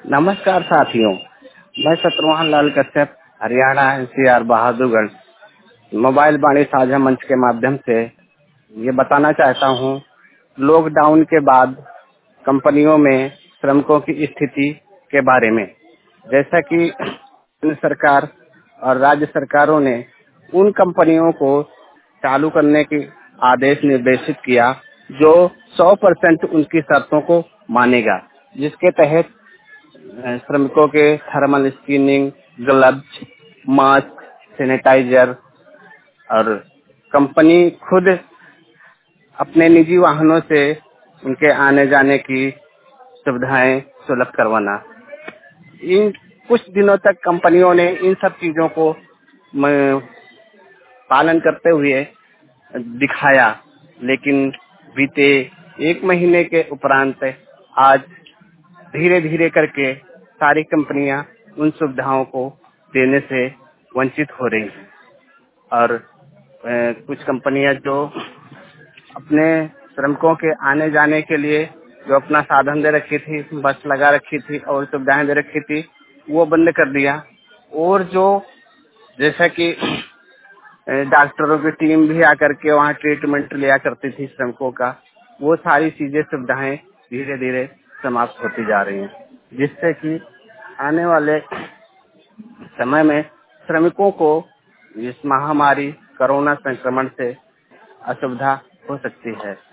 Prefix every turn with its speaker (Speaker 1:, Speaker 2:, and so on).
Speaker 1: नमस्कार साथियों, मैं शत्रुघ्न लाल कश्यप हरियाणा एनसीआर बहादुरगढ़ मोबाइल वाणी साझा मंच के माध्यम से ये बताना चाहता हूँ। लॉकडाउन के बाद कंपनियों में श्रमिकों की स्थिति के बारे में, जैसा कि केंद्र सरकार और राज्य सरकारों ने उन कंपनियों को चालू करने की आदेश निर्देशित किया जो 100% उनकी शर्तों को मानेगा, जिसके तहत श्रमिकों के thermal screening, gloves, mask, sanitizer और कंपनी खुद अपने निजी वाहनों से उनके आने जाने की सुविधाएं सुलभ करवाना। इन कुछ दिनों तक कंपनियों ने इन सब चीजों को पालन करते हुए दिखाया, लेकिन बीते 1 महीने के उपरांत आज धीरे धीरे करके सारी कंपनियां उन सुविधाओं को देने से वंचित हो रही हैं और कुछ कंपनियां जो अपने श्रमिकों के आने जाने के लिए जो अपना साधन दे रखी थी, बस लगा रखी थी और सुविधाएं दे रखी थी, वो बंद कर दिया। और जो जैसा कि डॉक्टरों की टीम भी आकर के वहाँ ट्रीटमेंट लिया करती थी श्रमिकों का, वो सारी चीजें सुविधाएं धीरे धीरे समाप्त होती जा रही हैं, जिससे कि आने वाले समय में श्रमिकों को इस महामारी कोरोना संक्रमण से असुविधा हो सकती है।